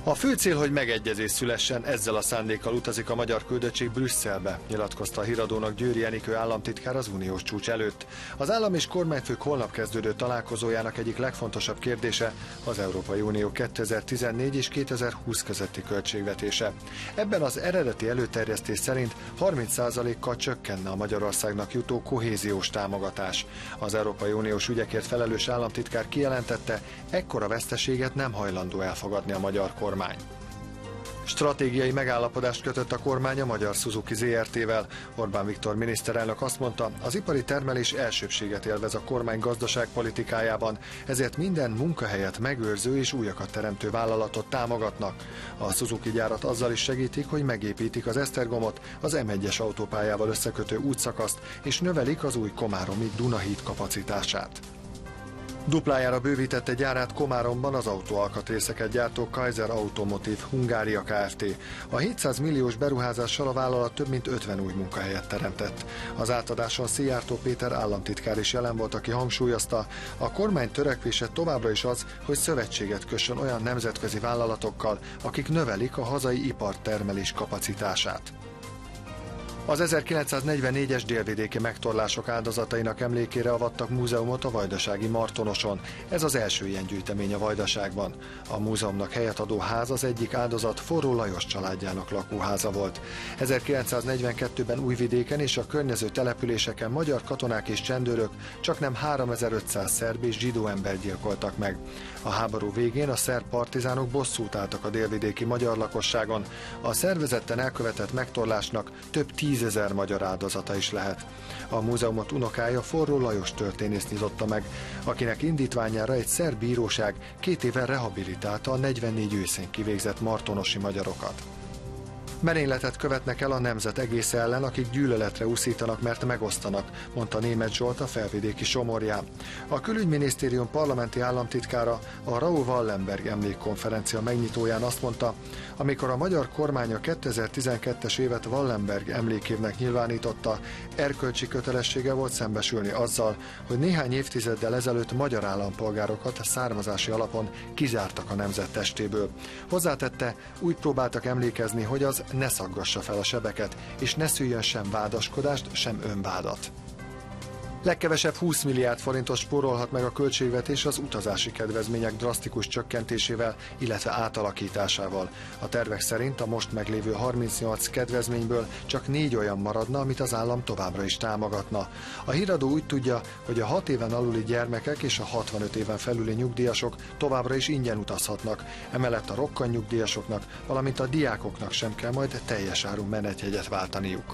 A fő cél, hogy megegyezés szülessen, ezzel a szándékkal utazik a magyar küldöttség Brüsszelbe, nyilatkozta a Híradónak Győri Enikő államtitkár az uniós csúcs előtt. Az állam és kormányfők holnap kezdődő találkozójának egyik legfontosabb kérdése az Európai Unió 2014 és 2020 közötti költségvetése. Ebben az eredeti előterjesztés szerint 30%-kal csökkenne a Magyarországnak jutó kohéziós támogatás. Az Európai Uniós ügyekért felelős államtitkár kijelentette, ekkora veszteséget nem hajlandó elfogadni a magyar kormány. Stratégiai megállapodást kötött a kormány a Magyar Suzuki Zrt-vel. Orbán Viktor miniszterelnök azt mondta, az ipari termelés elsőbbséget élvez a kormány gazdaságpolitikájában, ezért minden munkahelyet megőrző és újakat teremtő vállalatot támogatnak. A Suzuki gyárat azzal is segítik, hogy megépítik az Esztergomot, az M1-es autópályával összekötő útszakaszt, és növelik az új komáromi Dunahíd kapacitását. Duplájára bővítette gyárát Komáromban az autóalkatrészeket gyártó Kaiser Automotive Hungária Kft. A 700 milliós beruházással a vállalat több mint 50 új munkahelyet teremtett. Az átadáson Szijjártó Péter államtitkár is jelen volt, aki hangsúlyozta, a kormány törekvése továbbra is az, hogy szövetséget kössön olyan nemzetközi vállalatokkal, akik növelik a hazai ipartermelés kapacitását. Az 1944-es délvidéki megtorlások áldozatainak emlékére avattak múzeumot a vajdasági Martonoson. Ez az első ilyen gyűjtemény a Vajdaságban. A múzeumnak helyet adó ház az egyik áldozat Forró Lajos családjának lakóháza volt. 1942-ben Újvidéken és a környező településeken magyar katonák és csendőrök csaknem 3500 szerb és zsidó embert gyilkoltak meg. A háború végén a szerb partizánok bosszút álltak a délvidéki magyar lakosságon. A szervezetten elkövetett megtorlásnak több 10 000 magyar áldozata is lehet. A múzeumot unokája Forró Lajos történész nyitotta meg, akinek indítványára egy szerb bíróság 2 éve rehabilitálta a 44 őszén kivégzett martonosi magyarokat. Merényletet követnek el a nemzet egész ellen, akik gyűlöletre uszítanak, mert megosztanak, mondta Németh Zsolt a felvidéki Somorján. A külügyminisztérium parlamenti államtitkára a Raoul Wallenberg emlékkonferencia megnyitóján azt mondta, amikor a magyar kormány a 2012-es évet Wallenberg emlékévnek nyilvánította, erkölcsi kötelessége volt szembesülni azzal, hogy néhány évtizeddel ezelőtt magyar állampolgárokat származási alapon kizártak a nemzet testéből. Hozzátette, úgy próbáltak emlékezni, hogy az ne szaggassa fel a sebeket, és ne szüljön sem vádaskodást, sem önvádat. Legkevesebb 20 milliárd forintot spórolhat meg a költségvetés az utazási kedvezmények drasztikus csökkentésével, illetve átalakításával. A tervek szerint a most meglévő 38 kedvezményből csak 4 olyan maradna, amit az állam továbbra is támogatna. A Híradó úgy tudja, hogy a 6 éven aluli gyermekek és a 65 éven felüli nyugdíjasok továbbra is ingyen utazhatnak, emellett a rokkantnyugdíjasoknak, valamint a diákoknak sem kell majd teljes áru menetjegyet váltaniuk.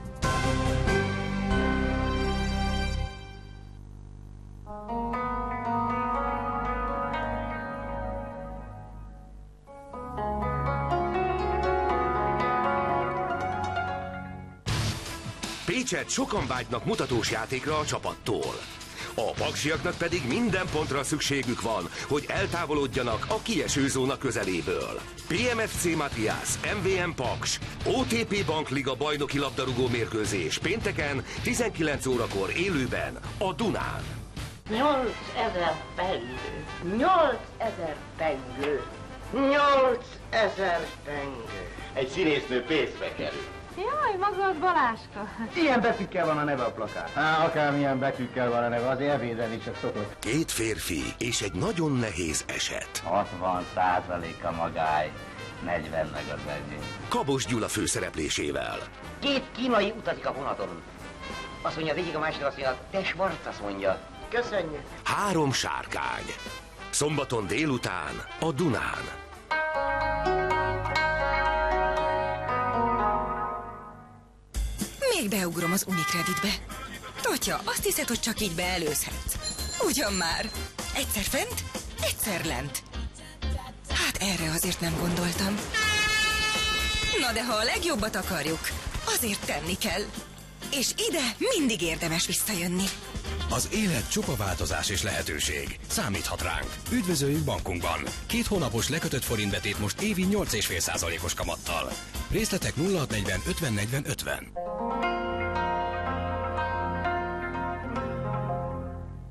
Pécset sokan vágynak mutatós játékra a csapattól. A paksiaknak pedig minden pontra szükségük van, hogy eltávolodjanak a kieső zóna közeléből. PMFC Matthias, MVM Paks, OTP Bankliga bajnoki labdarúgó mérkőzés pénteken 19 órakor élőben a Dunán. 8000 pengő, 8000 pengő, 8000 pengő. Egy színésznő pénzbe kerül. Jaj, maga az Baláska. Ilyen betűkkel van a neve a plakát. Akármilyen betűkkel van a neve, azért ebédben is csak szokott. 2 férfi és egy nagyon nehéz eset. 60% a magály, 40 meg az enyém. Kabos Gyula főszereplésével. 2 kínai utazik a vonaton. Azt mondja, végig a másik azt mondja, te Schwarz, azt mondja. Köszönjük. 3 sárkány. Szombaton délután a Dunán. Még beugrom az Unicreditbe. Totya, azt hiszed, hogy csak így beelőzhetsz. Ugyan már. Egyszer fent, egyszer lent. Hát erre azért nem gondoltam. Na de ha a legjobbat akarjuk, azért tenni kell. És ide mindig érdemes visszajönni. Az élet csupa változás és lehetőség. Számíthat ránk. Üdvözöljük bankunkban. 2 hónapos lekötött forintbetét most évi 8,5%-os kamattal. Részletek 0640 50 40 50.